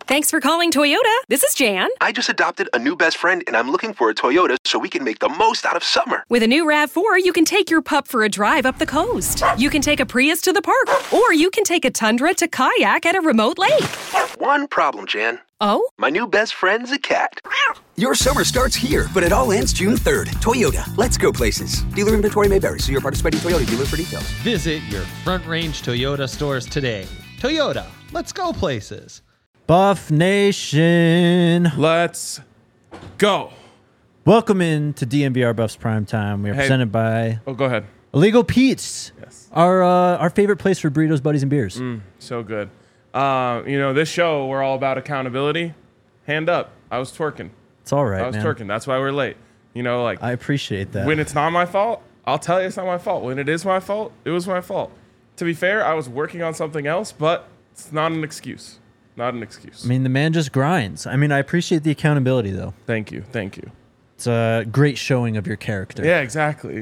Thanks for calling Toyota. This is Jan. I just adopted a new best friend, and I'm looking for a Toyota so we can make the most out of summer. With a new RAV4, you can take your pup for a drive up the coast. You can take a Prius to the park, or you can take a Tundra to kayak at a remote lake. One problem, Jan. Oh? My new best friend's a cat. Your summer starts here, but it all ends June 3rd. Toyota, let's go places. Dealer inventory may vary. See your participating Toyota dealer for details. Visit your Front Range Toyota stores today. Toyota, let's go places. Buff Nation. Let's go. Welcome in to DNVR Buffs Primetime. We are presented by go ahead. Illegal Pete's. Yes. Our favorite place for burritos, buddies, and beers. So good. This show, we're all about accountability. Hand up. I was twerking. It's all right, I was twerking. That's why we're late. I appreciate that. When it's not my fault, I'll tell you it's not my fault. When it is my fault, it was my fault. To be fair, I was working on something else, but it's not an excuse. Not an excuse. I mean, the man just grinds. I appreciate the accountability, though. Thank you. It's a great showing of your character. Yeah, exactly,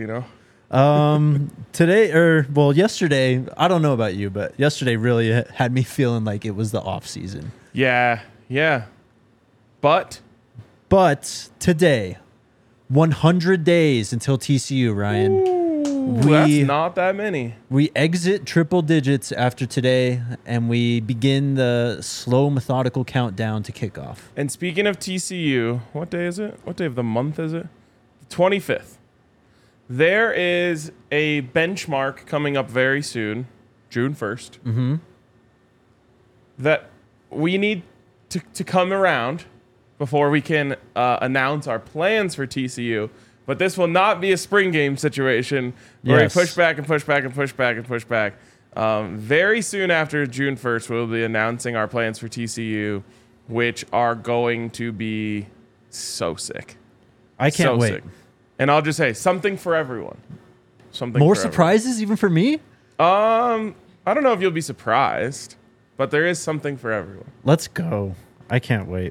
Yesterday, I don't know about you, but yesterday really had me feeling like it was the off season. Yeah. But today, 100 days until TCU, Ryan. That's not that many. We exit triple digits after today, and we begin the slow, methodical countdown to kickoff. And speaking of TCU, what day is it? What day of the month is it? The 25th. There is a benchmark coming up very soon, June 1st, that we need to come around before we can announce our plans for TCU. But this will not be a spring game situation where we push back and push back and push back and push back. Very soon after June 1st, we'll be announcing our plans for TCU, which are going to be so sick. I can't wait. Sick. And I'll just say, something for everyone. More surprises even for me? I don't know if you'll be surprised, but there is something for everyone. Let's go. I can't wait.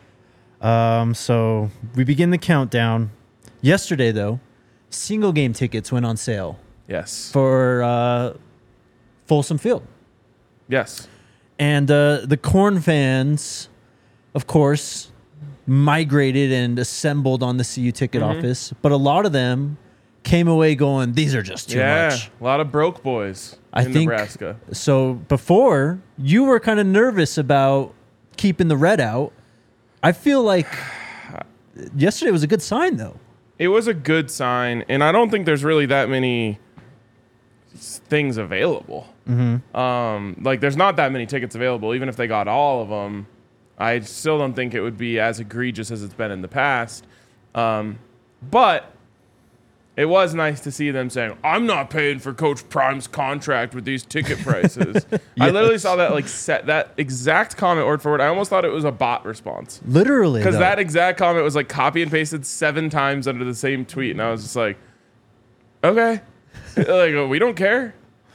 So we begin the countdown. Yesterday, though, single game tickets went on sale. Yes. For Folsom Field. Yes. And the Corn fans, of course, migrated and assembled on the CU ticket office. But a lot of them came away going, these are just too much. A lot of broke boys in Nebraska. So before, you were kind of nervous about keeping the red out. I feel like yesterday was a good sign, though. It was a good sign, and I don't think there's really that many things available. There's not that many tickets available. Even if they got all of them, I still don't think it would be as egregious as it's been in the past. But it was nice to see them saying, I'm not paying for Coach Prime's contract with these ticket prices. Yes. I literally saw that that exact comment word for word. I almost thought it was a bot response. Literally. Because that exact comment was copy and pasted 7 times under the same tweet. And I was just like, okay. We don't care.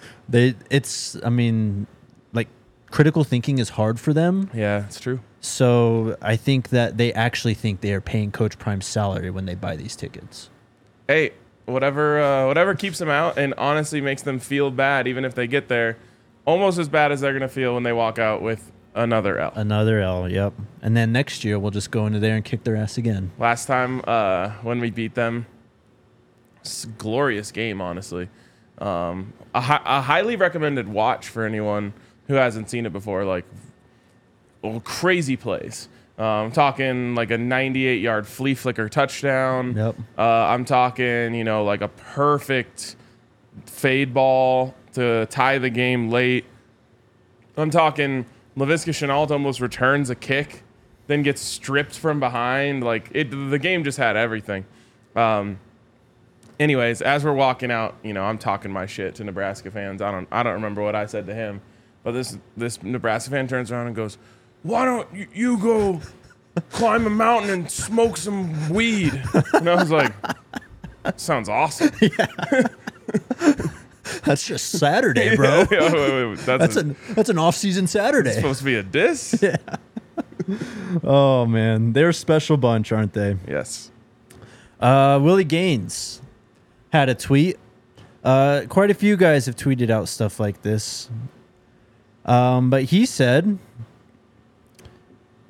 Critical thinking is hard for them. Yeah, it's true. So I think that they actually think they are paying Coach Prime's salary when they buy these tickets. Hey, whatever keeps them out and honestly makes them feel bad, even if they get there, almost as bad as they're going to feel when they walk out with another L. Another L, yep. And then next year, we'll just go into there and kick their ass again. Last time when we beat them, it's a glorious game, honestly. A highly recommended watch for anyone who hasn't seen it before, crazy plays. I'm talking a 98-yard flea flicker touchdown. Yep. I'm talking, a perfect fade ball to tie the game late. I'm talking Laviska Shenault almost returns a kick, then gets stripped from behind. The game just had everything. Anyways, as we're walking out, I'm talking my shit to Nebraska fans. I don't remember what I said to him, but this Nebraska fan turns around and goes, "Why don't you go climb a mountain and smoke some weed?" And I was like, sounds awesome. Yeah. That's just Saturday, bro. Wait, that's an off-season Saturday. It's supposed to be a diss? Yeah. Oh, man. They're a special bunch, aren't they? Yes. Willie Gaines had a tweet. Quite a few guys have tweeted out stuff like this. But he said,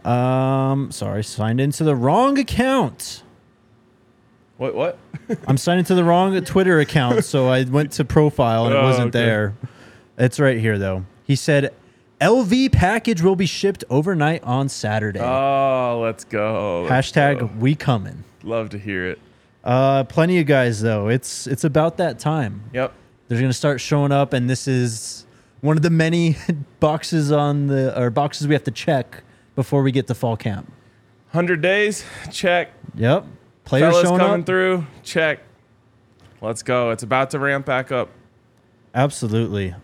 Sorry, signed into the wrong account. What? I'm signed into the wrong Twitter account, so I went to profile and it wasn't there. It's right here, though. He said, LV package will be shipped overnight on Saturday. Oh, let's go. Hashtag we coming. Love to hear it. Plenty of guys, though. It's about that time. Yep. They're going to start showing up, and this is one of the many boxes boxes we have to check before we get to fall camp. 100 days, check. Yep. Players Fellas showing coming up. through, check. Let's go. It's about to ramp back up. Absolutely.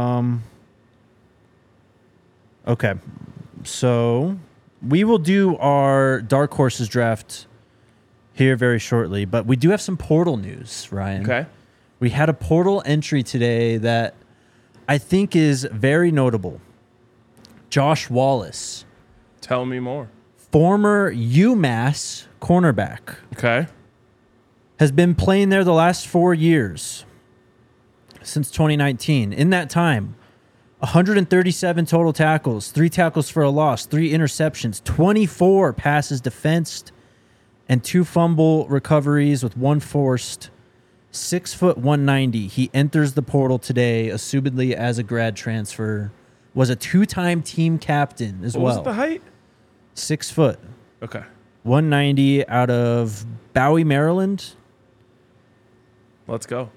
Okay. So we will do our Dark Horses draft here very shortly, but we do have some portal news, Ryan. Okay. We had a portal entry today that I think is very notable. Josh Wallace, Tell me more. former UMass cornerback, Okay. has been playing there the last 4 years since 2019. In that time, 137 total tackles, 3 tackles for a loss, 3 interceptions, 24 passes defensed, and 2 fumble recoveries with 1 forced. 6 foot 190. He enters the portal today, assumedly as a grad transfer. Was a 2-time team captain as What well. was the height? 6 foot. Okay. 190 out of Bowie, Maryland. Let's go.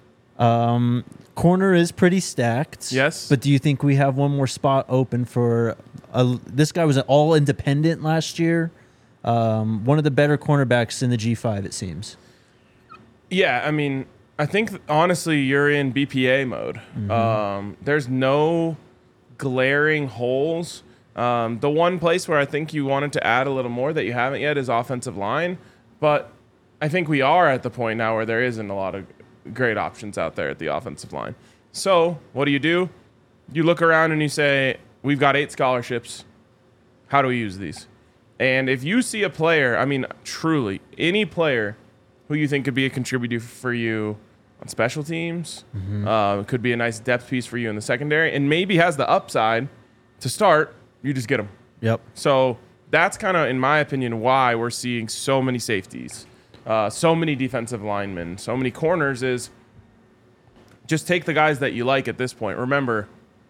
Corner is pretty stacked. Yes. But do you think we have one more spot open for this guy was an all independent last year? One of the better cornerbacks in the G5, it seems. Yeah, I mean, I think honestly you're in BPA mode. There's no glaring holes. The one place where I think you wanted to add a little more that you haven't yet is offensive line, but I think we are at the point now where there isn't a lot of great options out there at the offensive line. So what do? You look around and you say, we've got 8 scholarships. How do we use these? And if you see a player, I mean, truly, any player who you think could be a contributor for you on special teams, could be a nice depth piece for you in the secondary, and maybe has the upside to start, you just get them. Yep. So that's kind of, in my opinion, why we're seeing so many safeties, so many defensive linemen, so many corners is just take the guys that you like at this point. Remember,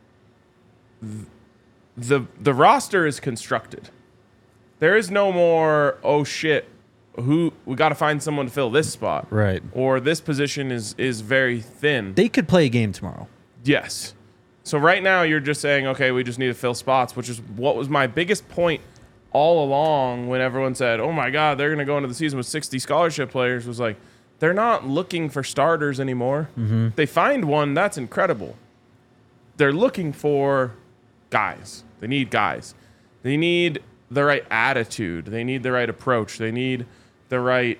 the roster is constructed. There is no more, oh shit, we got to find someone to fill this spot. Right. Or this position is very thin. They could play a game tomorrow. Yes. So right now you're just saying, okay, we just need to fill spots, which is what was my biggest point all along when everyone said, oh my God, they're going to go into the season with 60 scholarship players, was like, they're not looking for starters anymore. If they find one, that's incredible. They're looking for guys. They need guys. They need the right attitude. They need the right approach. They need the right,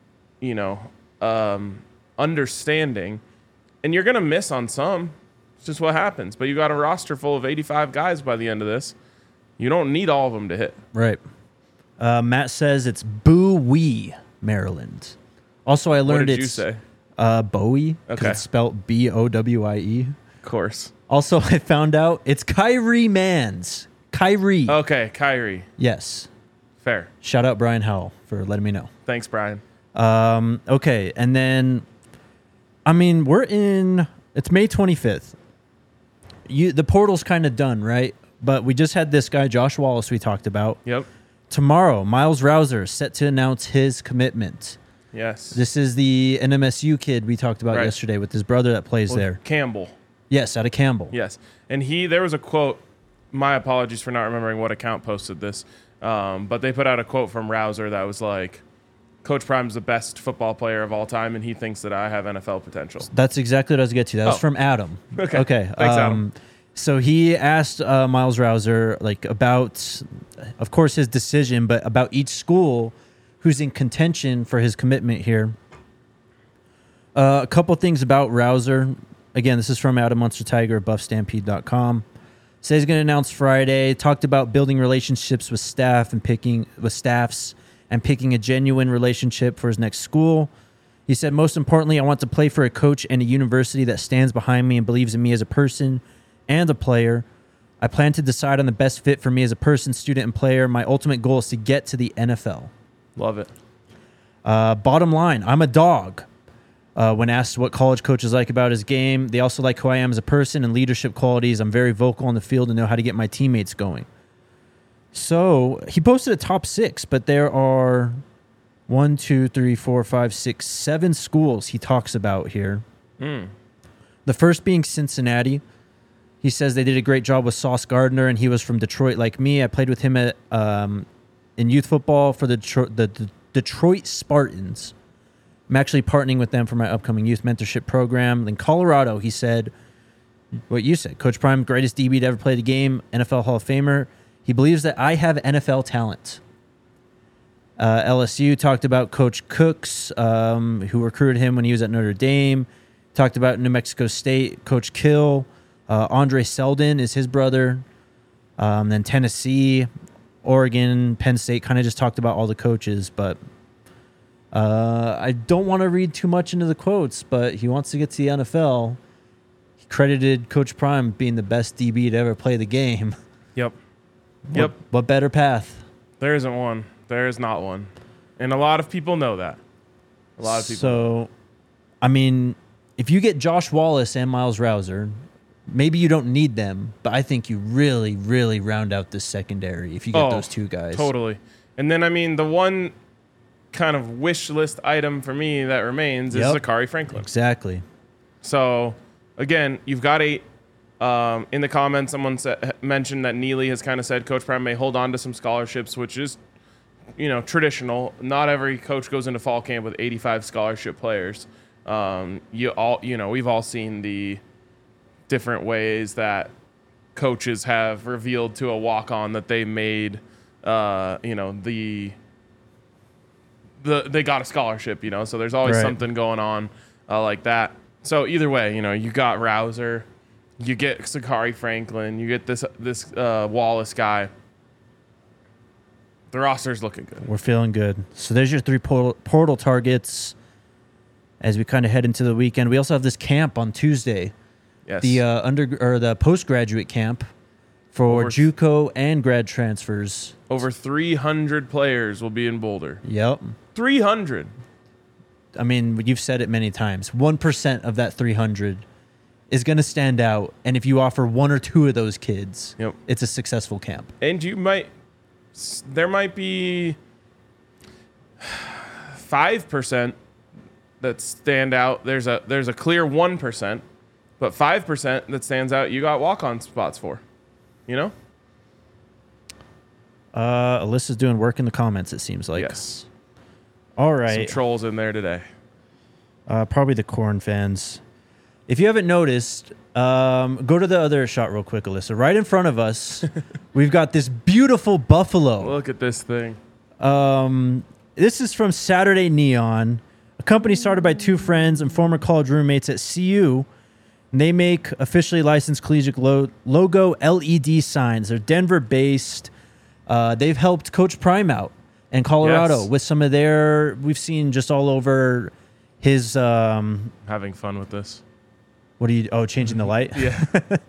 understanding. And you're going to miss on some. It's just what happens. But you got a roster full of 85 guys by the end of this. You don't need all of them to hit. Right. Matt says it's Bowie, Maryland. Also, I learned What did you it's say? Bowie, because Okay. it's spelled Bowie. Of course. Also, I found out it's Kyrie Mans. Kyrie. Okay, Kyrie. Yes. Fair. Shout out Brian Howell for letting me know. Thanks, Brian. Okay, and then, I mean, it's May 25th. The portal's kind of done, right? But we just had this guy, Josh Wallace, we talked about. Yep. Tomorrow, Miles Rouser is set to announce his commitment. Yes. This is the NMSU kid we talked about Right. yesterday with his brother that plays there. Campbell. Yes, out of Campbell. Yes. And there was a quote, my apologies for not remembering what account posted this, but they put out a quote from Rouser that was like, Coach Prime's the best football player of all time, and he thinks that I have NFL potential. That's exactly what I was getting to. That was Oh. from Adam. Okay. Okay. Thanks, Adam. So he asked Miles Rouser about, of course, his decision, but about each school who's in contention for his commitment here. A couple things about Rouser. Again, this is from Adam Munster Tiger, buffstampede.com. Says he's going to announce Friday. Talked about building relationships with staffs and picking a genuine relationship for his next school. He said, most importantly, I want to play for a coach and a university that stands behind me and believes in me as a person and a player. I plan to decide on the best fit for me as a person, student, and player. My ultimate goal is to get to the NFL. Love it. Bottom line, I'm a dog. When asked what college coaches like about his game, they also like who I am as a person and leadership qualities. I'm very vocal on the field and know how to get my teammates going. So he posted a top 6, but there are 7 schools he talks about here. The first being Cincinnati. He says they did a great job with Sauce Gardner, and he was from Detroit like me. I played with him at in youth football for the Detroit Spartans. I'm actually partnering with them for my upcoming youth mentorship program. In Colorado, he said what you said. Coach Prime, greatest DB to ever play the game, NFL Hall of Famer. He believes that I have NFL talent. LSU talked about Coach Cooks, who recruited him when he was at Notre Dame. Talked about New Mexico State, Coach Kill. Andre Seldon is his brother. Then Tennessee, Oregon, Penn State, kind of just talked about all the coaches, but I don't want to read too much into the quotes, but he wants to get to the NFL. He credited Coach Prime being the best DB to ever play the game. Yep. What better path? There isn't one. There is not one. And a lot of people know that. A lot of people. So, I mean, if you get Josh Wallace and Miles Rouser, maybe you don't need them, but I think you really, really round out this secondary if you get those two guys. Totally. And then, I mean, the one kind of wish list item for me that remains is Zachary Franklin. Exactly. So, again, you've got 8. In the comments, someone mentioned that Neely has kind of said Coach Prime may hold on to some scholarships, which is, traditional. Not every coach goes into fall camp with 85 scholarship players. We've all seen the different ways that coaches have revealed to a walk-on that they made, they got a scholarship, so there's always something going on like that. So either way, you got Rouser, you get Zachary Franklin, you get this Wallace guy. The roster's looking good. We're feeling good. So there's your 3 portal targets as we kind of head into the weekend. We also have this camp on Tuesday. Yes. The postgraduate camp for JUCO and grad transfers. Over 300 players will be in Boulder. Yep. 300. I mean, you've said it many times. 1% of that 300 is going to stand out, and if you offer 1 or 2 of those kids, it's a successful camp. And there might be 5% that stand out. There's a clear 1%, but 5% that stands out. You got walk-on spots for, Alyssa's doing work in the comments. It seems like. Yes. All right. Some trolls in there today. Probably the Corn fans. If you haven't noticed, go to the other shot real quick, Alyssa. Right in front of us, we've got this beautiful buffalo. Look at this thing. This is from Saturday Neon, a company started by 2 friends and former college roommates at CU. And they make officially licensed collegiate logo LED signs. They're Denver-based. They've helped Coach Prime out in Colorado with some of their. We've seen just all over his. Having fun with this. What are you? Oh, changing the light? Yeah.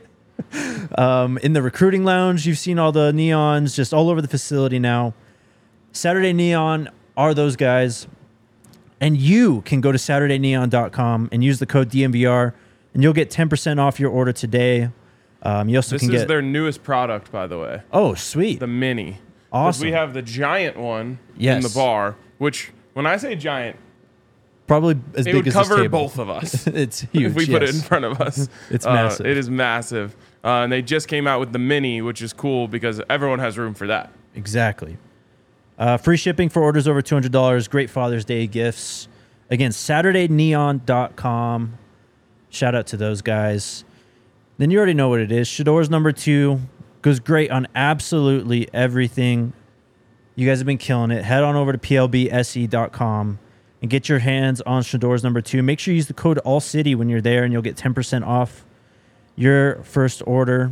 In the recruiting lounge, you've seen all the neons just all over the facility now. Saturday Neon are those guys. And you can go to SaturdayNeon.com and use the code DMVR, and you'll get 10% off your order today. You also This is their newest product, by the way. Oh, sweet. The mini. Awesome. We have the giant one in the bar, which, when I say giant, probably as big as this would cover table. both of us. It's huge. If we put it in front of us. It's massive. It is massive. And they just came out with the mini, which is cool because everyone has room for that. Exactly. Free shipping for orders over $200. Great Father's Day gifts. Again, SaturdayNeon.com. Shout out to those guys. Then you already know what it is. Shador's number 2 goes great on absolutely everything. You guys have been killing it. Head on over to plbse.com and get your hands on Shador's number 2. Make sure you use the code ALLCITY when you're there, and you'll get 10% off your first order.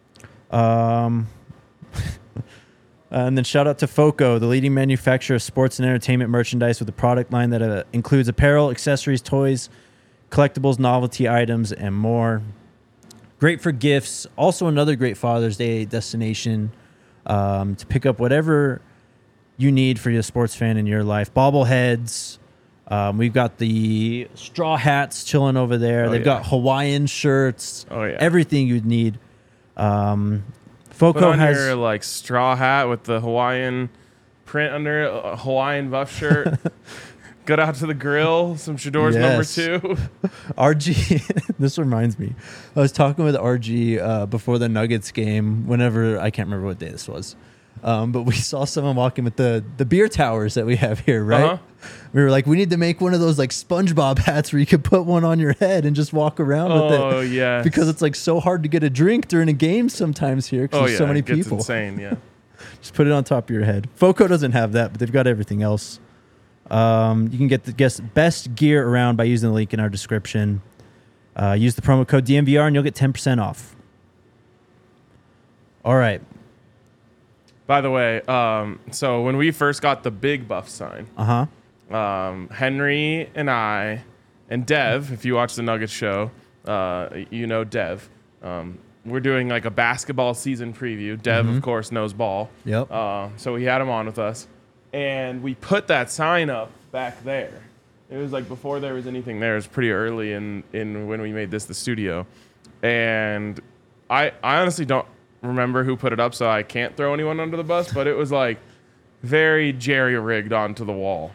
And then shout out to FOCO, the leading manufacturer of sports and entertainment merchandise with a product line that includes apparel, accessories, toys, collectibles, novelty items, and more. Great for gifts. Also, another great Father's Day destination to pick up whatever you need for your sports fan in your life. Bobbleheads. We've got the straw hats chilling over there. They've got Hawaiian shirts. Oh, yeah. Everything you'd need. Put Foco on has your like straw hat with the Hawaiian print under it, a Hawaiian buff shirt. Get out to the grill, some Shador's number 2. RG. This reminds me. I was talking with RG before the Nuggets game. Whenever I can't remember what day this was, but we saw someone walking with the beer towers that we have here. Right. Uh-huh. We were like, we need to make one of those like SpongeBob hats where you could put one on your head and just walk around with it. Oh yeah. Because it's like so hard to get a drink during a game sometimes here because there's so many it gets people. Insane. Yeah. Just put it on top of your head. Foco doesn't have that, but they've got everything else. You can get the best gear around by using the link in our description. Use the promo code DNVR and you'll get 10% off. All right. By the way, so when we first got the big buff sign, Henry and I and Dev, if you watch the Nuggets show, you know Dev. We're doing like a basketball season preview. Dev, of course, knows ball. Yep. So we had him on with us. And we put that sign up back there. It was like before there was anything there. It was pretty early in when we made this the studio. And I honestly don't remember who put it up, so I can't throw anyone under the bus, but it was like very jerry-rigged onto the wall.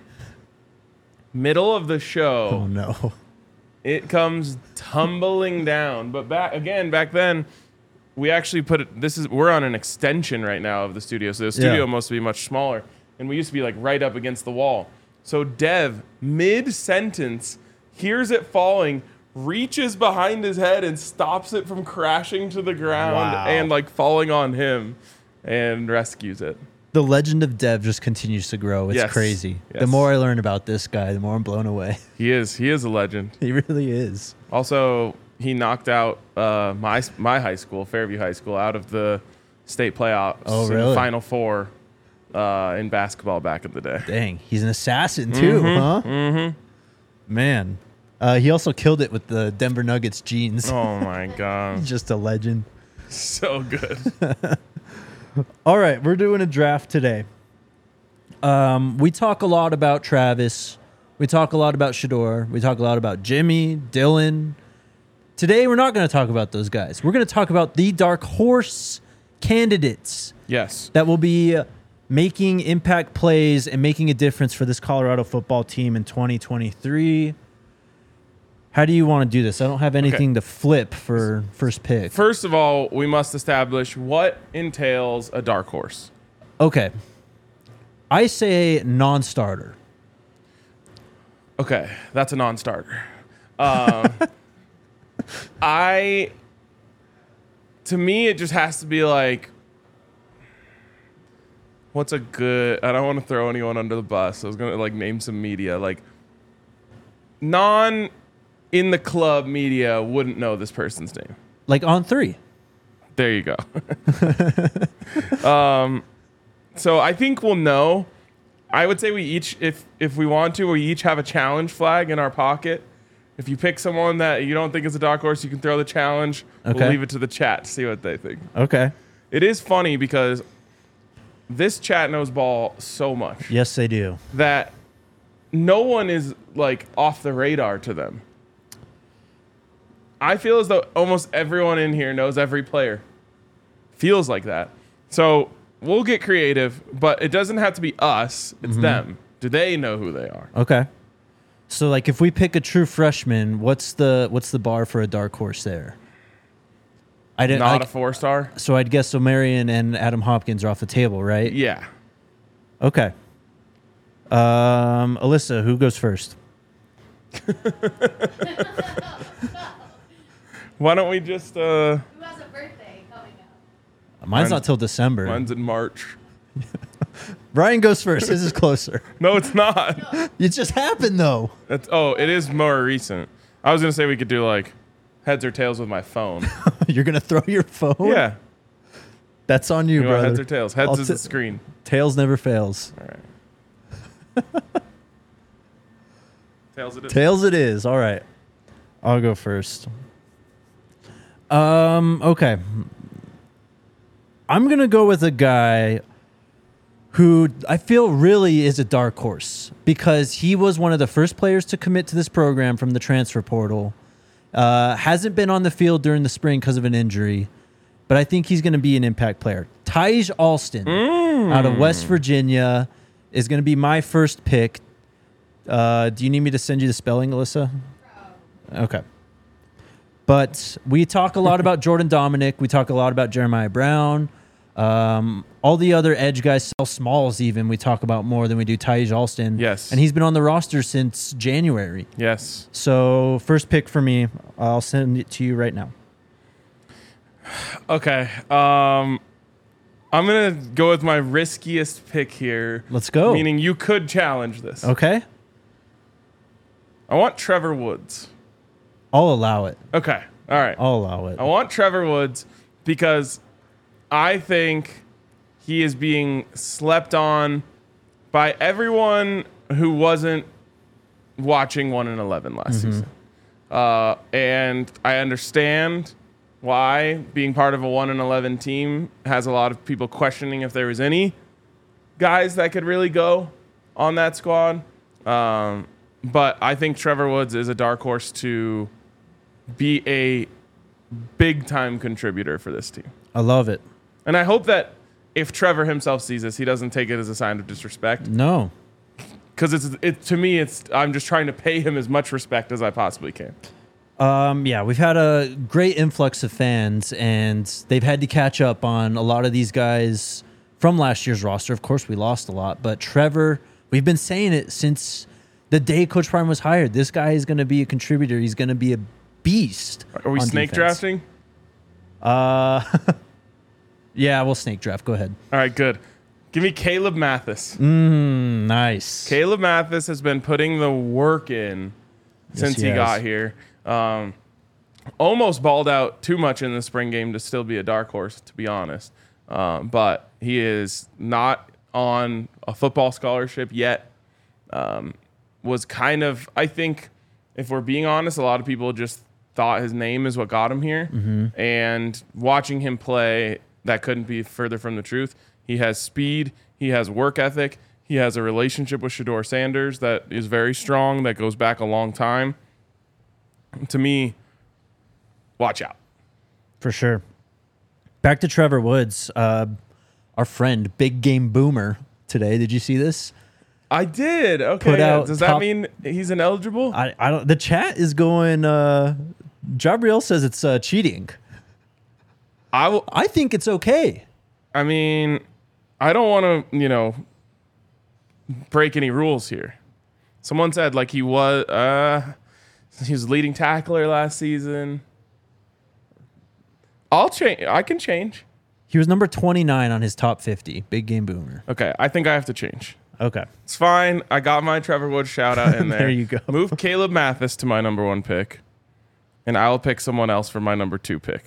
Middle of the show. Oh, no. It comes tumbling down. But back then, we actually put it, we're on an extension right now of the studio, so the studio must be much smaller. And we used to be like right up against the wall. So Dev, mid-sentence, hears it falling, reaches behind his head and stops it from crashing to the ground and like falling on him and rescues it. The legend of Dev just continues to grow. It's crazy. Yes. The more I learn about this guy, the more I'm blown away. He is a legend. He really is. Also, he knocked out my high school, Fairview High School, out of the state playoffs. Oh, really? In the Final Four. In basketball back in the day. Dang, he's an assassin too, huh? Mm-hmm. Man. He also killed it with the Denver Nuggets jeans. Oh my God. Just a legend. So good. All right, we're doing a draft today. We talk a lot about Travis. We talk a lot about Shador. We talk a lot about Jimmy, Dylan. Today, we're not going to talk about those guys. We're going to talk about the dark horse candidates. Yes. That will be making impact plays and making a difference for this Colorado football team in 2023. How do you want to do this? I don't have anything to flip for first pick. First of all, we must establish what entails a dark horse. Okay. I say non-starter. Okay, that's a non-starter. To me, it just has to be like, what's a good... I don't want to throw anyone under the bus. I was going to like name some media. Like, in the club media wouldn't know this person's name. Like On 3. There you go. So I think we'll know. I would say we each, if we want to, we each have a challenge flag in our pocket. If you pick someone that you don't think is a dark horse, you can throw the challenge. Okay. We'll leave it to the chat to see what they think. Okay. It is funny because this chat knows ball so much Yes, they do. that no one is like off the radar to them. I feel as though almost everyone in here knows every player. Feels like that. So we'll get creative, but it doesn't have to be us. It's them. Do they know who they are? Okay. So like if we pick a true freshman, what's the bar for a dark horse there? I didn't Not a 4-star? So I'd guess Omarion and Adam Hopkins are off the table, right? Yeah. Okay. Alyssa, who goes first? Why don't we just... Who has a birthday coming up? Mine's not till December. Mine's in March. Ryan goes first. This is closer. No, it's not. It just happened though. It is more recent. I was going to say we could do like heads or tails with my phone. You're gonna throw your phone? Yeah. That's on you, You want brother. heads or tails? Heads is the screen. Tails never fails. All right. Tails it is. Tails it is. All right. I'll go first. Okay. I'm going to go with a guy who I feel really is a dark horse because he was one of the first players to commit to this program from the transfer portal. Hasn't been on the field during the spring because of an injury, but I think he's going to be an impact player. Taj Alston out of West Virginia is going to be my first pick. Do you need me to send you the spelling, Alyssa? Okay. But we talk a lot about Jordan Dominic. We talk a lot about Jeremiah Brown. All the other edge guys, Sel Smalls even, we talk about more than we do Taj Alston. Yes. And he's been on the roster since January. Yes. So first pick for me, I'll send it to you right now. Okay. I'm going to go with my riskiest pick here. Let's go. Meaning you could challenge this. Okay. I want Trevor Woods. I'll allow it. Okay. All right. I'll allow it. I want Trevor Woods because I think he is being slept on by everyone who wasn't watching 1-11 last season. And I understand why being part of a 1-11 team has a lot of people questioning if there was any guys that could really go on that squad. But I think Trevor Woods is a dark horse to be a big-time contributor for this team. I love it. And I hope that if Trevor himself sees this, he doesn't take it as a sign of disrespect. No. Because to me, I'm just trying to pay him as much respect as I possibly can. Yeah, we've had a great influx of fans, and they've had to catch up on a lot of these guys from last year's roster. Of course, we lost a lot, but Trevor, we've been saying it since the day Coach Prime was hired. This guy is going to be a contributor. He's going to be a beast. Are we on snake defense. drafting? Yeah, we'll snake draft. Go ahead. All right, good. Give me Caleb Mathis. Nice. Caleb Mathis has been putting the work in since he he has. got here. Almost balled out too much in the spring game to still be a dark horse, to be honest. But he is not on a football scholarship yet. Was kind of, I think, if we're being honest, a lot of people just thought his name is what got him here. And watching him play, that couldn't be further from the truth. He has speed. He has work ethic. He has a relationship with Shedeur Sanders that is very strong, that goes back a long time. To me, watch out. For sure. Back to Trevor Woods, our friend, Big Game Boomer, today. Did you see this? I did. Okay. Put out Does that mean he's ineligible? I don't. The chat is going. Jabriel says it's cheating. I think it's okay. I mean, I don't want to, break any rules here. Someone said like he was leading tackler last season. I'll change. I can change. He was number 29 on his top 50. Big Game Boomer. Okay, I think I have to change. Okay. It's fine. I got my Trevor Woods shout out in there. There you go. Move Caleb Mathis to my number 1 pick, and I'll pick someone else for my number 2 pick.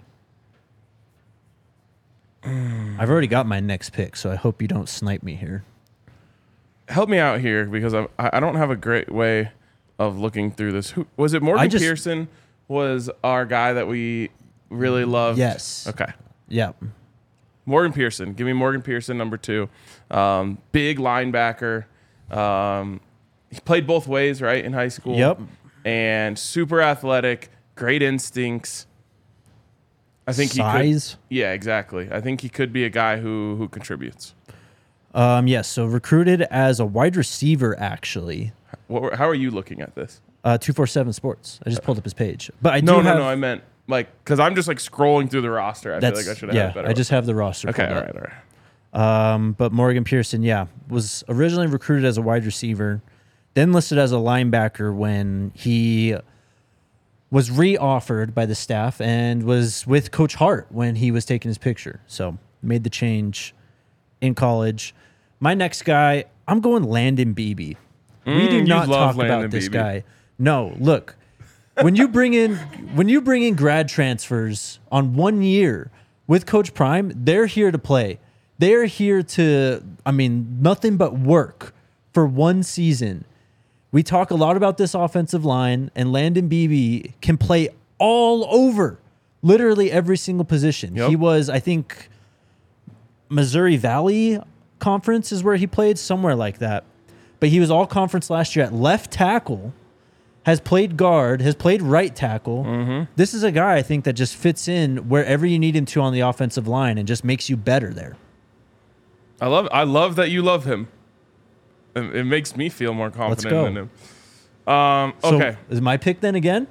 I've already got my next pick, so I hope you don't snipe me here. Help me out here because I don't have a great way of looking through this. Who was it? Morgan Pearson was our guy that we really loved. Yes. Okay. Yeah. Morgan Pearson. Give me Morgan Pearson, number 2. Big linebacker. He played both ways, right, in high school. Yep. And super athletic, great instincts. I think Size. he could. Yeah, exactly. I think he could be a guy who contributes. Yes. So recruited as a wide receiver, actually. How are you looking at this? 247 Sports. I just pulled up his page, but I No, do have. I meant because I'm just scrolling through the roster. I feel like I should have had a better. I just have the roster. Okay, pulled all up. right. But Morgan Pearson, was originally recruited as a wide receiver, then listed as a linebacker when he was re-offered by the staff and was with Coach Hart when he was taking his picture. So made the change in college. My next guy, I'm going Landon Beebe. We do not talk about this guy. No, look. When you bring in grad transfers on 1 year with Coach Prime, they're here to play. They're here to, nothing but work for 1 season. We talk a lot about this offensive line, and Landon Beebe can play all over. Literally every single position. Yep. He was, I think, Missouri Valley Conference is where he played, somewhere like that. But he was all conference last year at left tackle, has played guard, has played right tackle. Mm-hmm. This is a guy I think that just fits in wherever you need him to on the offensive line and just makes you better there. I love that you love him. It makes me feel more confident in him. Okay. So is my pick then again?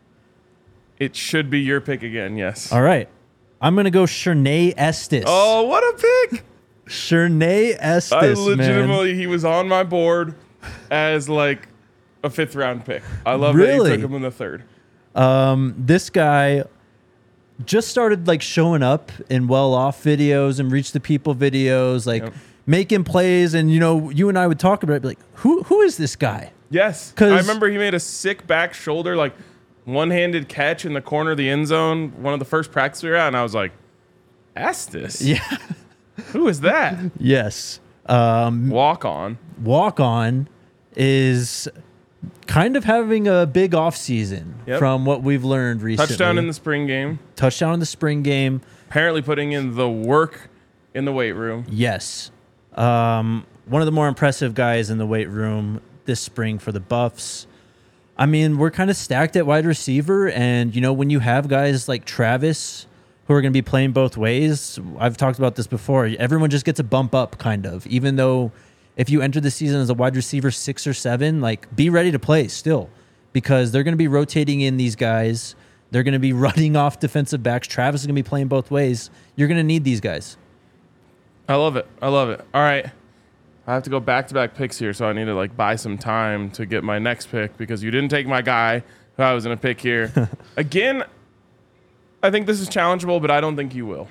It should be your pick again, yes. All right. I'm going to go Shernay Estes. Oh, what a pick! Shernay Estes, man. He was on my board as like a 5th round pick. I love that Really? you took him in the 3rd. This guy just started like showing up in well off videos and Reach the People videos, like making plays. And, you know, you and I would talk about it, be like, who is this guy? Yes. 'Cause- I remember he made a sick back shoulder, like one-handed catch in the corner of the end zone, one of the first practice we were at, and I was like, Estes? Yeah. Who is that? Yes. Walk on. Walk On is kind of having a big off season from what we've learned recently. Touchdown in the spring game. Touchdown in the spring game. Apparently putting in the work in the weight room. Yes. One of the more impressive guys in the weight room this spring for the Buffs. I mean, we're kind of stacked at wide receiver, and, you know, when you have guys like Travis who are going to be playing both ways, I've talked about this before, everyone just gets a bump up, kind of, even though if you enter the season as a wide receiver 6 or 7, like, be ready to play still, because they're going to be rotating in these guys. They're going to be running off defensive backs. Travis is going to be playing both ways. You're going to need these guys. I love it. All right. I have to go back-to-back picks here, so I need to like buy some time to get my next pick because you didn't take my guy who I was going to pick here. Again, I think this is challengeable, but I don't think you will.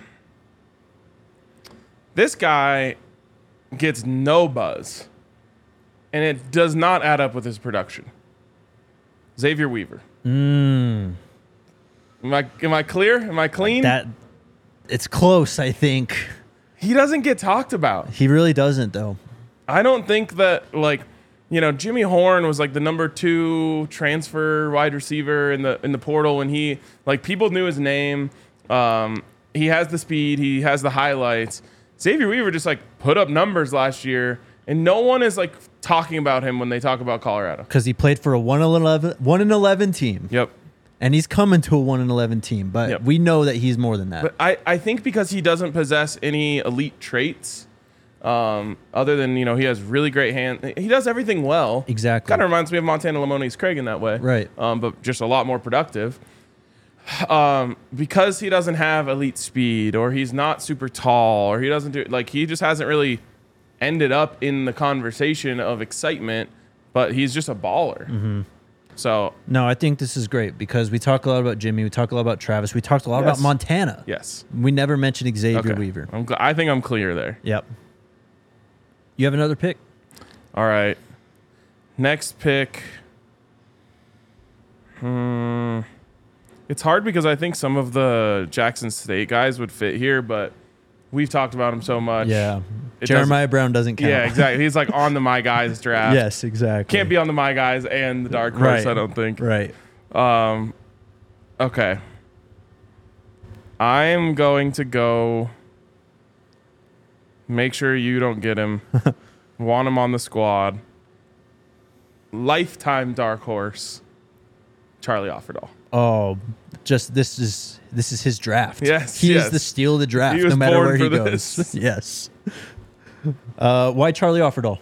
This guy gets no buzz, and it does not add up with his production. Xavier Weaver. Am I clear? Am I clean? It's close, I think. He doesn't get talked about. He really doesn't, though. I don't think that, like, you know, Jimmy Horn was like the number 2 transfer wide receiver in the portal when he, like, people knew his name. He has the speed. He has the highlights. Xavier Weaver just, like, put up numbers last year, and no one is, like, talking about him when they talk about Colorado. Because he played for a 1-11 team. Yep. And he's coming to a 1-11 team, but we know that he's more than that. But I think because he doesn't possess any elite traits, other than, you know, he has really great hand. He does everything well. Exactly. Kind of reminds me of Montana Lamoni's Craig in that way. Right. But just a lot more productive. Because he doesn't have elite speed, or he's not super tall, or he doesn't do, like, he just hasn't really ended up in the conversation of excitement, but he's just a baller. Mm-hmm. So no, I think this is great because we talk a lot about Jimmy, we talk a lot about Travis, we talked a lot about Montana. Yes. We never mentioned Xavier Weaver. I think I'm clear there. Yep. You have another pick? All right. Next pick. It's hard because I think some of the Jackson State guys would fit here, but we've talked about him so much. Yeah. Jeremiah Brown doesn't count. Yeah, exactly. He's like on the My Guys draft. Yes, exactly. Can't be on the My Guys and the Dark Horse, I don't think. Right. Okay. I'm going to go. Make sure you don't get him. Want him on the squad. Lifetime Dark Horse. Charlie Offerdahl. Oh, just this is his draft. Yes, he yes. is the steal of the draft, He was no matter born where he for goes. this. Yes. Why Charlie Offerdahl?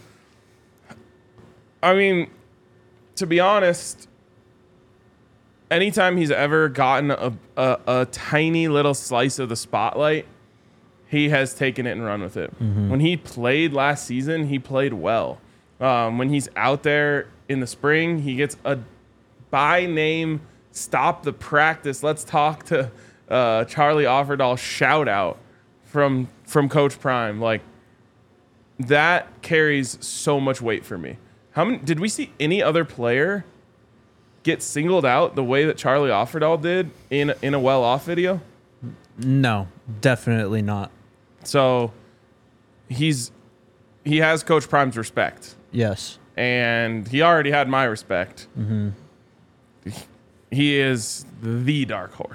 I mean, to be honest, anytime he's ever gotten a tiny little slice of the spotlight, he has taken it and run with it. Mm-hmm. When he played last season, he played well. When he's out there in the spring, he gets a by name, stop the practice, let's talk to Charlie Offerdahl shout out from Coach Prime. Like, that carries so much weight for me. How many did we see any other player get singled out the way that Charlie Offerdahl did in a well-off video? No, definitely not. So he has Coach Prime's respect. Yes. And he already had my respect. Mm-hmm. He is the dark horse.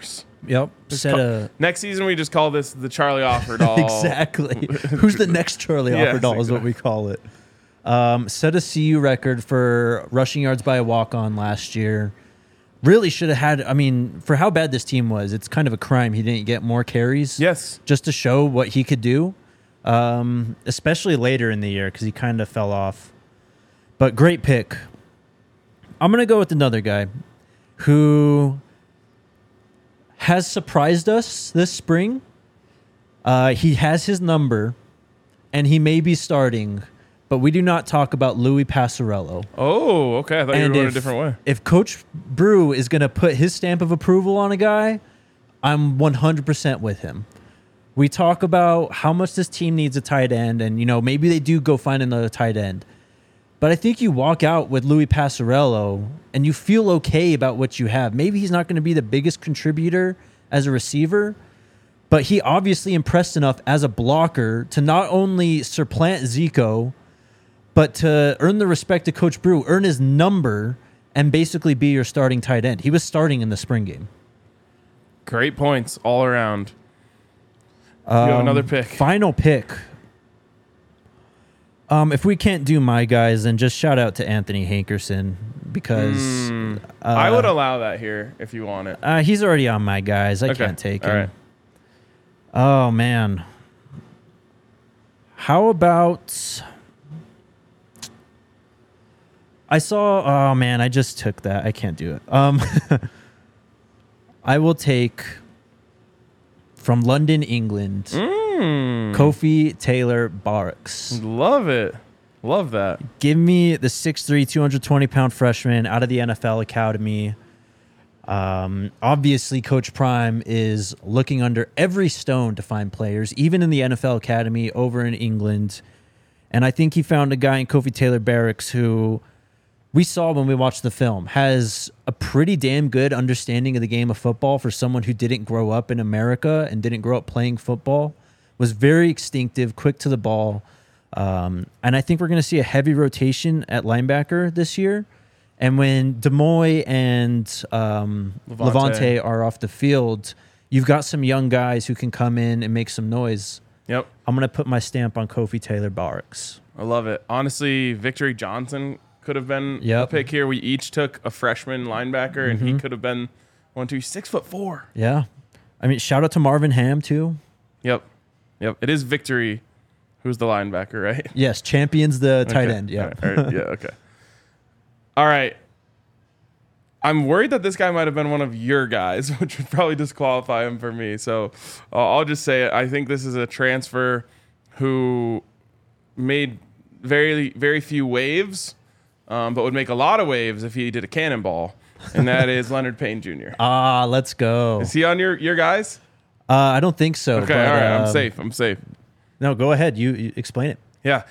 Yep. Next season, we just call this the Charlie Offerdahl. Exactly. Who's the next Charlie Yes, Offerdahl is what we call it. Set a CU record for rushing yards by a walk-on last year. Really should have had, I mean, for how bad this team was, it's kind of a crime he didn't get more carries. Yes. Just to show what he could do, especially later in the year because he kind of fell off. But great pick. I'm going to go with another guy who has surprised us this spring. He has his number, and he may be starting, but we do not talk about Louis Passarello. Oh, okay. I thought you were going a different way. If Coach Brew is going to put his stamp of approval on a guy, I'm 100% with him. We talk about how much this team needs a tight end, and maybe they do go find another tight end. But I think you walk out with Louis Passarello and you feel okay about what you have. Maybe he's not going to be the biggest contributor as a receiver, but he obviously impressed enough as a blocker to not only supplant Zico, but to earn the respect of Coach Brew, earn his number, and basically be your starting tight end. He was starting in the spring game. Great points all around. You have another pick. Final pick. If we can't do my guys, then just shout out to Anthony Hankerson because I would allow that here if you want it. He's already on my guys. I can't take him. All right. Oh man. How about I just took that. I can't do it. I will take from London, England. Kofi Taylor Barracks. Love it. Love that. Give me the 6'3", 220-pound freshman out of the NFL Academy. Obviously, Coach Prime is looking under every stone to find players, even in the NFL Academy over in England. And I think he found a guy in Kofi Taylor Barracks who we saw when we watched the film has a pretty damn good understanding of the game of football for someone who didn't grow up in America and didn't grow up playing football. Was very instinctive, quick to the ball. And I think we're going to see a heavy rotation at linebacker this year. And when Demoy and Levante are off the field, you've got some young guys who can come in and make some noise. Yep. I'm going to put my stamp on Kofi Taylor Barracks. I love it. Honestly, Victory Johnson could have been a pick here. We each took a freshman linebacker, and he could have been 6'4". Yeah. I mean, shout out to Marvin Ham, too. Yep. It is Victory who's the linebacker, right? Yes, Champion's the tight end. Yeah. All right. Yeah, okay. All right. I'm worried that this guy might have been one of your guys, which would probably disqualify him for me. So I'll just say it. I think this is a transfer who made very, very few waves, but would make a lot of waves if he did a cannonball, and that is Leonard Payne Jr. Let's go. Is he on your guys? I don't think so. Okay, but, all right. I'm safe. No, go ahead. You explain it. Yeah.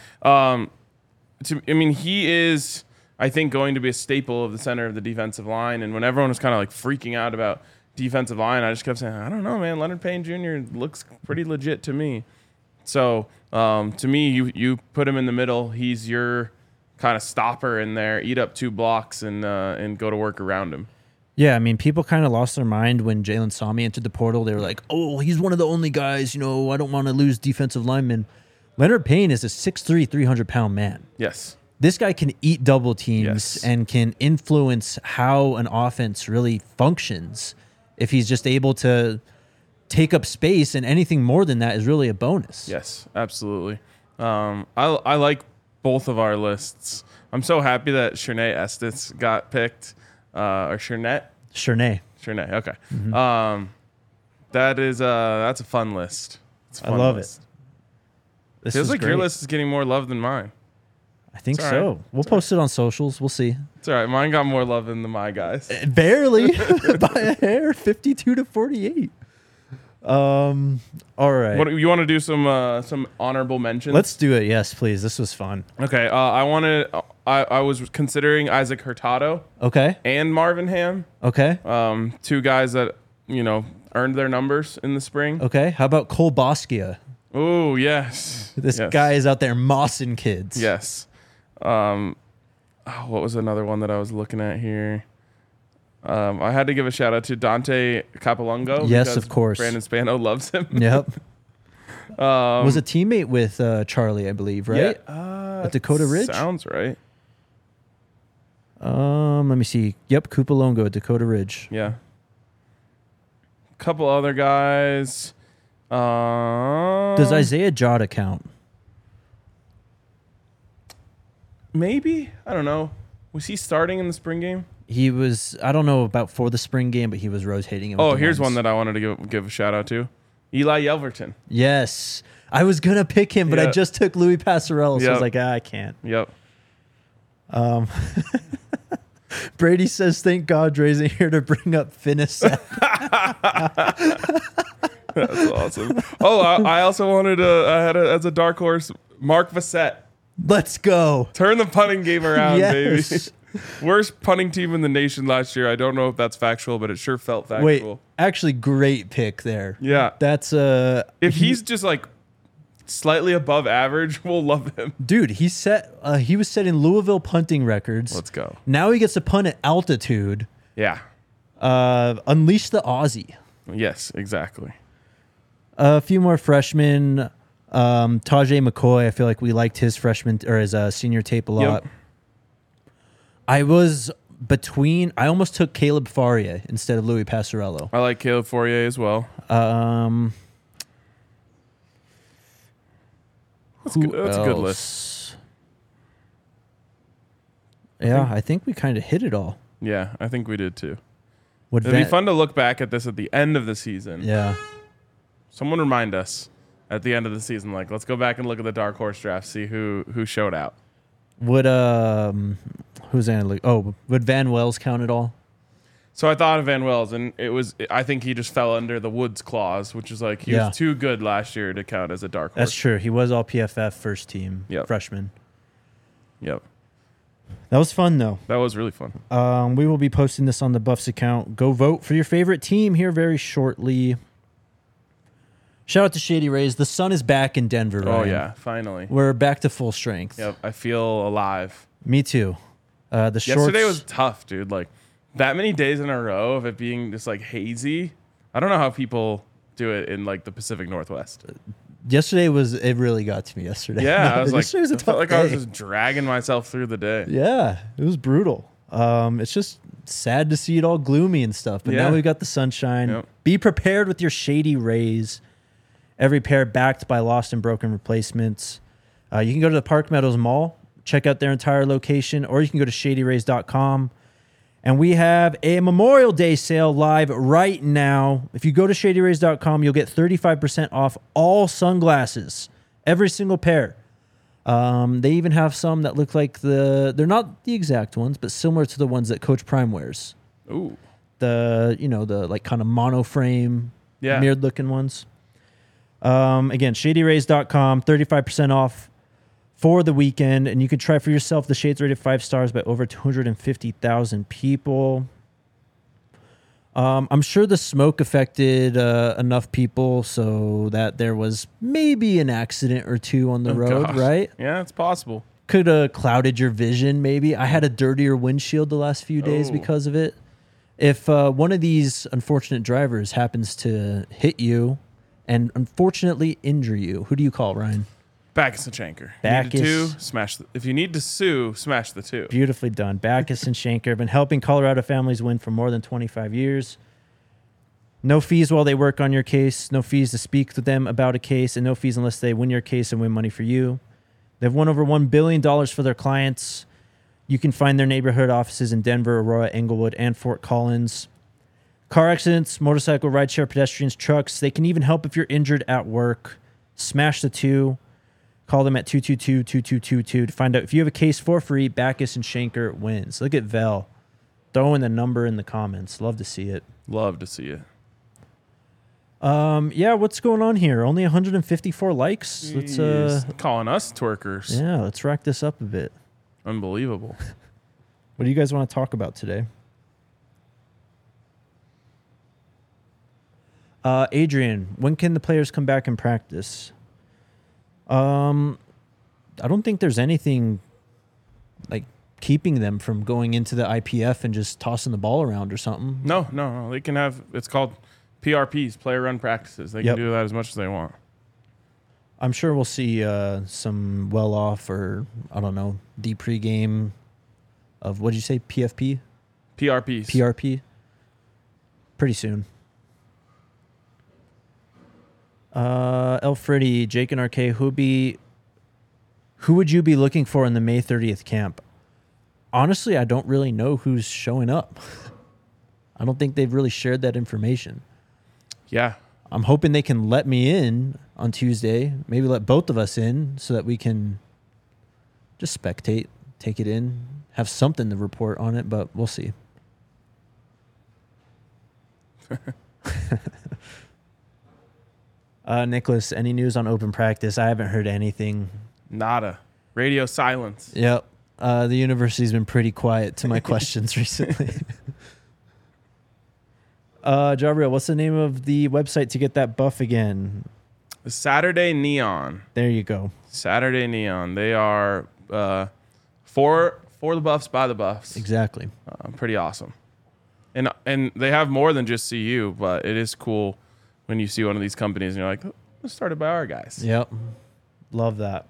He is, I think, going to be a staple of the center of the defensive line. And when everyone was kind of like freaking out about defensive line, I just kept saying, I don't know, man. Leonard Payne Jr. looks pretty legit to me. So to me, you put him in the middle. He's your kind of stopper in there. Eat up 2 blocks and go to work around him. Yeah, I mean, people kind of lost their mind when Jalen Sami entered the portal. They were like, oh, he's one of the only guys, I don't want to lose defensive linemen. Leonard Payne is a 6'3", 300-pound man. Yes. This guy can eat double teams and can influence how an offense really functions if he's just able to take up space, and anything more than that is really a bonus. Yes, absolutely. I like both of our lists. I'm so happy that Shernay Estes got picked. Or Shernay. Okay. Mm-hmm. That's a fun list. I love it. This feels like great. your list is getting more love than mine. I think so. Right. We'll post it on socials. We'll see. It's all right. Mine got more love than my guys. Barely by a hair, 52-48. All right. What you want to do? Some honorable mentions? Let's do it. Yes, please. This was fun. Okay. I was considering Isaac Hurtado. Okay. And Marvin Ham. Okay. 2 guys that earned their numbers in the spring. Okay. How about Cole Boskia? Oh yes. This guy is out there mossing kids. Yes. What was another one that I was looking at here? I had to give a shout out to Dante Capolungo. Yes, because of course. Brandon Spano loves him. Yep. Was a teammate with Charlie, I believe, right? Yeah, At Dakota Ridge? Sounds right. Let me see. Yep, Kupalongo at Dakota Ridge. Yeah. A couple other guys. Does Isaiah Jota count? Maybe. I don't know. Was he starting in the spring game? He was, I don't know about for the spring game, but he was rotating. Oh, here's one that I wanted to give a shout out to. Eli Yelverton. Yes. I was going to pick him, but I just took Louis Passarello, so I was like, I can't. Yep. Brady says, thank God Dre's in here to bring up Finisat. That's awesome. Oh, I also wanted I had as a dark horse, Mark Vassett. Let's go. Turn the punting game around, Yes. baby. Worst punting team in the nation last year. I don't know if that's factual, but it sure felt factual. Wait, actually, great pick there. Yeah. That's if he's just like slightly above average, we'll love him. dude. He was setting Louisville punting records. Let's go. Now he gets to punt at altitude. Yeah. Unleash the Aussie. Yes, exactly. A few more freshmen. Tajay McCoy. I feel like we liked his freshman or his senior tape a lot. Yep. I was between. I almost took Caleb Faria instead of Louis Passarello. I like Caleb Fourier as well. That's That's a good list. Yeah, I think we kind of hit it all. Yeah, I think we did too. Would It'd be fun to look back at this at the end of the season. Yeah. Someone remind us at the end of the season, like, let's go back and look at the dark horse draft, see who showed out. Would who's analytic? Oh, would Van Wells count at all? So I thought of Van Wells, and I think he just fell under the Woods clause, which is like he was too good last year to count as a dark horse. That's true. He was all PFF first team freshman. Yep. That was fun though. That was really fun. We will be posting this on the Buffs account. Go vote for your favorite team here very shortly. Shout out to Shady Rays. The sun is back in Denver, Ryan. Oh yeah, finally. We're back to full strength. Yep, I feel alive. Me too. Yesterday was tough, dude. Like that many days in a row of it being just like hazy. I don't know how people do it in like the Pacific Northwest. Yesterday it really got to me yesterday. Yeah, I was like, yesterday was a tough felt like day. I was just dragging myself through the day. Yeah, it was brutal. It's just sad to see it all gloomy and stuff. But now we've got the sunshine. Yep. Be prepared with your Shady Rays. Every pair backed by lost and broken replacements. You can go to the Park Meadows Mall, check out their entire location, or you can go to shadyrays.com. And we have a Memorial Day sale live right now. If you go to shadyrays.com, you'll get 35% off all sunglasses, every single pair. They even have some that look like they're not the exact ones, but similar to the ones that Coach Prime wears. Ooh. The like kind of monoframe, mirrored looking ones. Again, shadyrays.com, 35% off for the weekend, and you can try for yourself the shades rated 5 stars by over 250,000 people. I'm sure the smoke affected enough people so that there was maybe an accident or two on the road, gosh. right? Yeah, it's possible. Could have clouded your vision, maybe. I had a dirtier windshield the last few days because of it. If one of these unfortunate drivers happens to hit you and unfortunately injure you, who do you call, Ryan? Backus and Shanker. Backus. If you need to sue, smash the two. Beautifully done. Backus and Shanker have been helping Colorado families win for more than 25 years. No fees while they work on your case. No fees to speak to them about a case, and no fees unless they win your case and win money for you. They've won over $1 billion for their clients. You can find their neighborhood offices in Denver, Aurora, Englewood, and Fort Collins. Car accidents, motorcycle, rideshare, pedestrians, trucks. They can even help if you're injured at work. Smash the two. Call them at 222-2222 to find out if you have a case for free. Backus and Shanker wins. Look at Vel throwing the number in the comments. Love to see it. Love to see it. Yeah, what's going on here? Only 154 likes. Let's calling us twerkers. Yeah, let's rack this up a bit. Unbelievable. What do you guys want to talk about today? Adrian, when can the players come back and practice? I don't think there's anything like keeping them from going into the IPF and just tossing the ball around or something. No. They can have, it's called PRPs, player run practices. They can do that as much as they want. I'm sure we'll see some well-off or, I don't know, deep pregame of, what did you say, PFP? PRPs. PRP? Pretty soon. Elfredi, Jake and RK, who would you be looking for in the May 30th camp? Honestly, I don't really know who's showing up. I don't think they've really shared that information. Yeah. I'm hoping they can let me in on Tuesday, maybe let both of us in so that we can just spectate, take it in, have something to report on it, but we'll see. Nicholas, any news on open practice? I haven't heard anything. Nada. Radio silence. Yep. The university's been pretty quiet to my questions recently. Jabriel, what's the name of the website to get that buff again? The Saturday Neon. There you go. Saturday Neon. They are for the buffs, by the buffs. Exactly. Pretty awesome. And they have more than just CU, but it is cool when you see one of these companies and you're like, oh, it was started by our guys. Yep. Love that.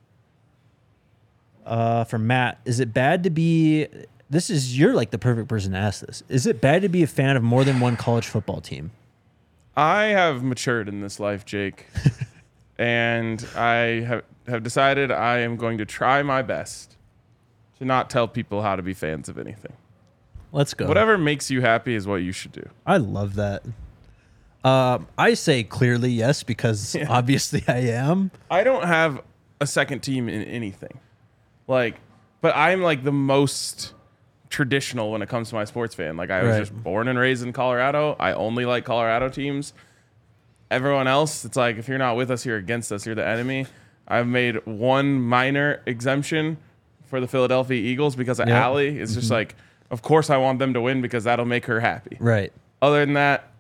For Matt, is it bad to be... You're like the perfect person to ask this. Is it bad to be a fan of more than one college football team? I have matured in this life, Jake. And I have decided I am going to try my best to not tell people how to be fans of anything. Let's go. Whatever makes you happy is what you should do. I love that. I say clearly yes, because obviously I am. I don't have a second team in anything. But I'm like the most traditional when it comes to my sports fan. Like I was just born and raised in Colorado. I only like Colorado teams. Everyone else, it's like, if you're not with us, you're against us. You're the enemy. I've made one minor exemption for the Philadelphia Eagles because of Allie. It's just like, of course I want them to win because that'll make her happy. Right. Other than that,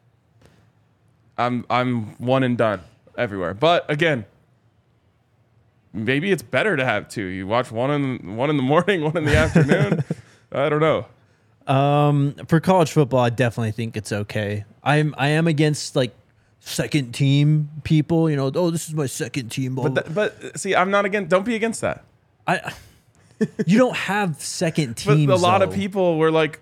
I'm one and done everywhere. But again, maybe it's better to have two. You watch one in the morning, one in the afternoon. I don't know. For college football, I definitely think it's okay. I am against like second team people. You know, oh, this is my second team. But see, I'm not against. Don't be against that. You don't have second teams. But a lot of people were like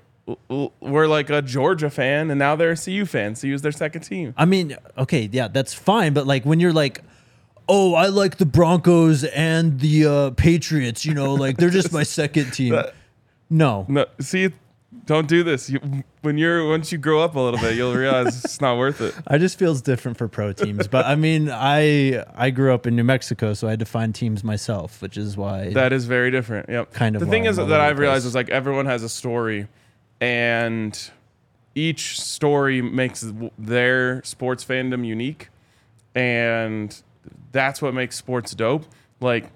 a Georgia fan, and now they're a CU fan. CU's their second team. I mean, okay, yeah, that's fine. But like when you're like, oh, I like the Broncos and the Patriots. You know, like they're just my second team. No, see, don't do this. Once you grow up a little bit, you'll realize it's not worth it. I just feels different for pro teams, but I mean, I grew up in New Mexico, so I had to find teams myself, which is why that is very different. Yep. Kind of. The thing is that I've realized is like everyone has a story, and each story makes their sports fandom unique, and that's what makes sports dope. Like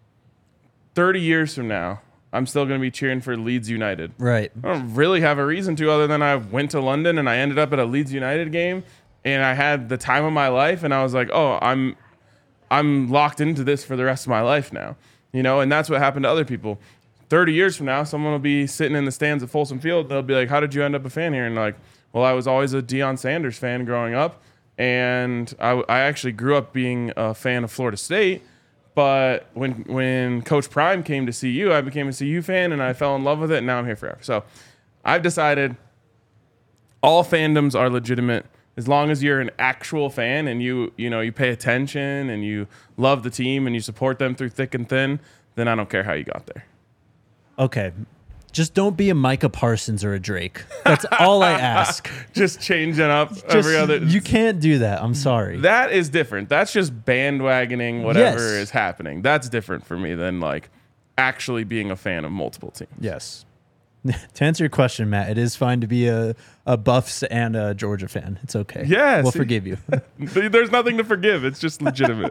30 years from now, I'm still going to be cheering for Leeds United. Right. I don't really have a reason to other than I went to London and I ended up at a Leeds United game and I had the time of my life and I was like, oh, I'm locked into this for the rest of my life now. You know, and that's what happened to other people. 30 years from now, someone will be sitting in the stands at Folsom Field. They'll be like, how did you end up a fan here? And like, well, I was always a Deion Sanders fan growing up. And I actually grew up being a fan of Florida State. But when Coach Prime came to CU, I became a CU fan, and I fell in love with it, and now I'm here forever. So I've decided all fandoms are legitimate as long as you're an actual fan and you pay attention and you love the team and you support them through thick and thin, then I don't care how you got there. Okay. Just don't be a Micah Parsons or a Drake. That's all I ask. Just changing up every other. You can't do that. I'm sorry. That is different. That's just bandwagoning whatever is happening. That's different for me than like actually being a fan of multiple teams. Yes. To answer your question, Matt, it is fine to be a Buffs and a Georgia fan. It's okay. Yeah, we'll forgive you. There's nothing to forgive. It's just legitimate.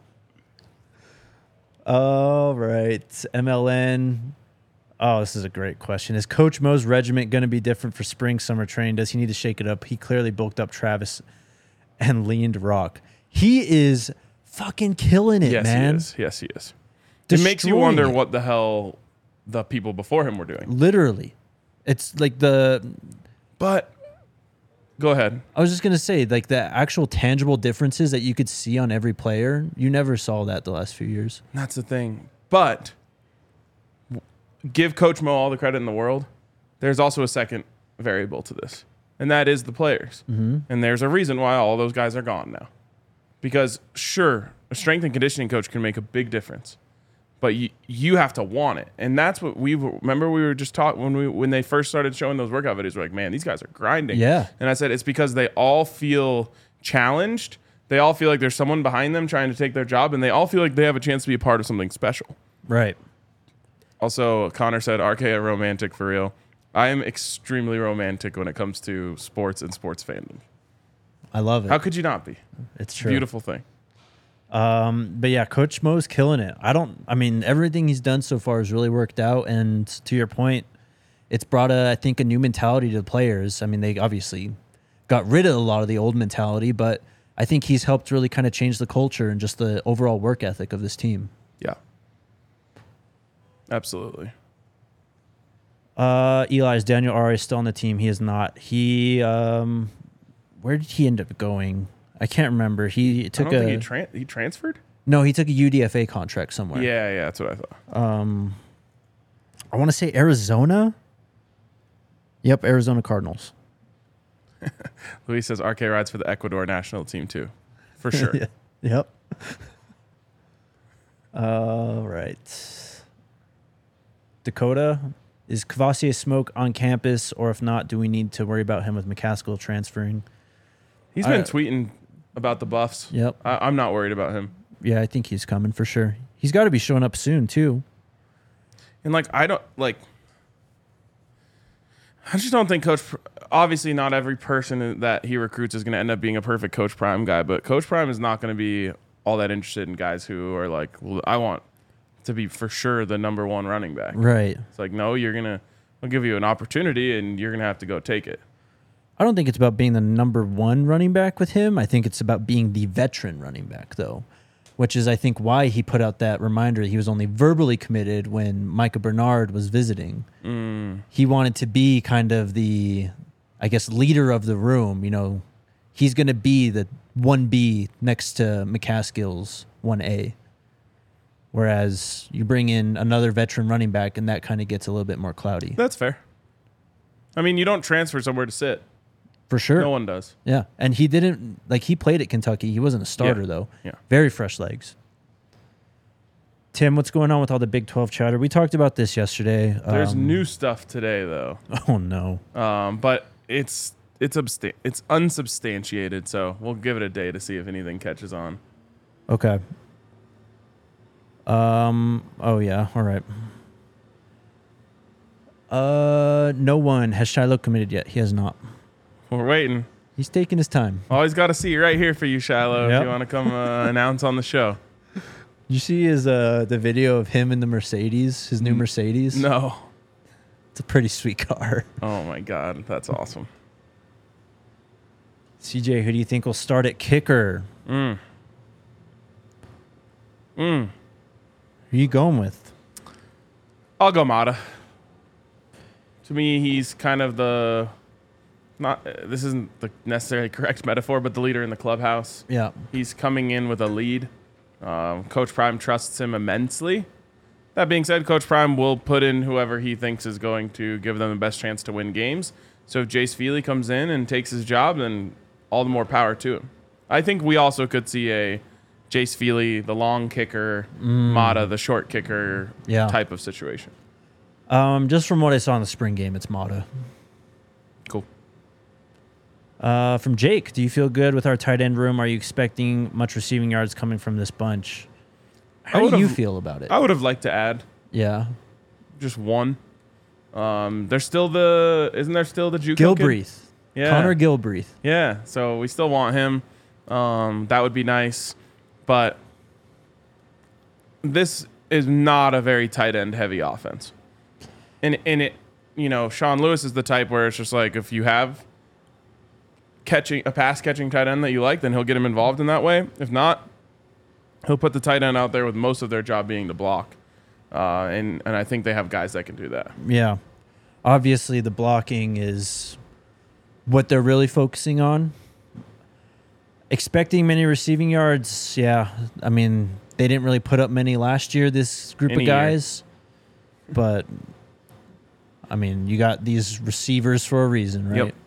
All right. MLN. Oh, this is a great question. Is Coach Mo's regiment going to be different for spring, summer training? Does he need to shake it up? He clearly bulked up Travis and leaned Rock. He is fucking killing it, man. Yes, he is. It makes you wonder what the hell the people before him were doing. Literally. It's like But go ahead. I was just going to say, like, the actual tangible differences that you could see on every player, you never saw that the last few years. That's the thing. But give Coach Mo all the credit in the world. There's also a second variable to this, and that is the players. Mm-hmm. And there's a reason why all those guys are gone now. Because, sure, a strength and conditioning coach can make a big difference, but you have to want it. And that's what we were just talking when they first started showing those workout videos. We're like, man, these guys are grinding. Yeah. And I said it's because they all feel challenged. They all feel like there's someone behind them trying to take their job, and they all feel like they have a chance to be a part of something special. Right. Also, Connor said, RK a romantic for real. I am extremely romantic when it comes to sports and sports fandom. I love it. How could you not be? It's true. Beautiful thing. But yeah, Coach Mo's killing it. Everything he's done so far has really worked out. And to your point, it's brought I think a new mentality to the players. I mean, they obviously got rid of a lot of the old mentality, but I think he's helped really kind of change the culture and just the overall work ethic of this team. Yeah. Absolutely. Eli, is Daniel Ari still on the team? He is not. He, where did he end up going? I can't remember. He took he transferred? No, he took a UDFA contract somewhere. Yeah, that's what I thought. I want to say Arizona. Yep, Arizona Cardinals. Luis says RK rides for the Ecuador national team too, for sure. Yeah. Yep. All right. Dakota, is Cavassier Smoke on campus, or if not, do we need to worry about him with McCaskill transferring? He's been tweeting about the Buffs. Yep. I'm not worried about him. Yeah, I think he's coming for sure. He's got to be showing up soon too. And I just don't think obviously not every person that he recruits is going to end up being a perfect Coach Prime guy, but Coach Prime is not going to be all that interested in guys who are like, well, I want to be for sure the number one running back. Right. It's like, no, I'll give you an opportunity and you're going to have to go take it. I don't think it's about being the number one running back with him. I think it's about being the veteran running back, though, which is, I think, why he put out that reminder. He was only verbally committed when Micah Bernard was visiting. He wanted to be kind of the, I guess, leader of the room. You know, he's going to be the 1B next to McCaskill's 1A. Whereas you bring in another veteran running back, and that kind of gets a little bit more cloudy. That's fair. I mean, you don't transfer somewhere to sit. For sure. No one does. Yeah. And he didn't, he played at Kentucky. He wasn't a starter, though. Yeah. Very fresh legs. Tim, what's going on with all the Big 12 chatter? We talked about this yesterday. There's new stuff today, though. Oh, no. But it's unsubstantiated, so we'll give it a day to see if anything catches on. Okay. Oh, yeah. All right. No one has Shiloh committed yet. He has not. We're waiting. He's taking his time. Always got a seat right here for you, Shiloh, Yep. if you want to come announce on the show. You see the video of him in the Mercedes, his new Mercedes? No. It's a pretty sweet car. Oh, my God. That's awesome. CJ, who do you think will start at kicker? Who are you going with? I'll go Mata. To me, he's kind of this isn't the necessarily correct metaphor, but the leader in the clubhouse. Yeah. He's coming in with a lead. Coach Prime trusts him immensely. That being said, Coach Prime will put in whoever he thinks is going to give them the best chance to win games. So if Jace Feely comes in and takes his job, then all the more power to him. I think we also could see a Jace Feely, the long kicker, Mata, the short kicker type of situation. Just from what I saw in the spring game, it's Mata. Cool. From Jake, do you feel good with our tight end room? Are you expecting much receiving yards coming from this bunch? How do you feel about it? I would have liked to add. Yeah. Just one. Isn't there still the JUCO Gilbreath. kid? Yeah. Connor Gilbreath. Yeah. So we still want him. That would be nice. But this is not a very tight end heavy offense. And it, Sean Lewis is the type where it's just like, if you have a pass catching tight end that you like, then he'll get him involved in that way. If not, he'll put the tight end out there with most of their job being to block. And I think they have guys that can do that. Yeah. Obviously, the blocking is what they're really focusing on. Expecting many receiving yards, yeah. I mean, they didn't really put up many last year, this group of guys. But, I mean, you got these receivers for a reason, right? Yep.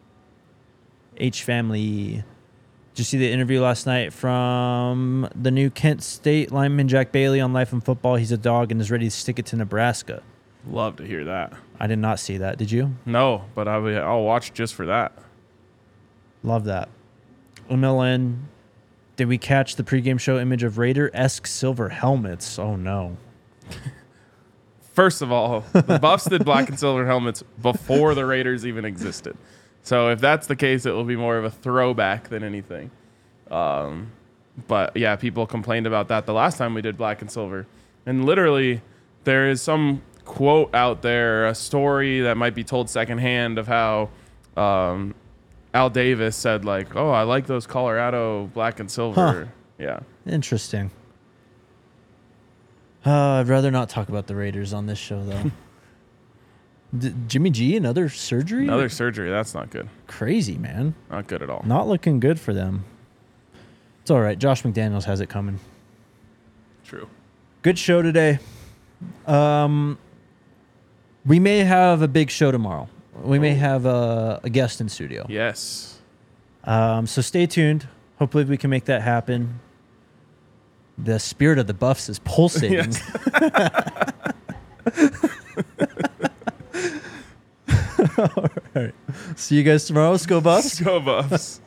H family. Did you see the interview last night from the new Kent State lineman Jack Bailey on Life in Football? He's a dog and is ready to stick it to Nebraska. Love to hear that. I did not see that. Did you? No, but I'll watch just for that. Love that. MLN. Did we catch the pregame show image of Raider-esque silver helmets? Oh, no. First of all, the Buffs did black and silver helmets before the Raiders even existed. So if that's the case, it will be more of a throwback than anything. But yeah, people complained about that the last time we did black and silver. And literally, there is some quote out there, a story that might be told secondhand of how Al Davis said, like, oh, I like those Colorado black and silver. Huh. Yeah. Interesting. I'd rather not talk about the Raiders on this show, though. Jimmy G, another surgery? Another surgery. That's not good. Crazy, man. Not good at all. Not looking good for them. It's all right. Josh McDaniels has it coming. True. Good show today. We may have a big show tomorrow. We may have a guest in studio. Yes. So stay tuned. Hopefully we can make that happen. The spirit of the Buffs is pulsating. Yes. All right. See you guys tomorrow. Let's go Buffs. Go Buffs.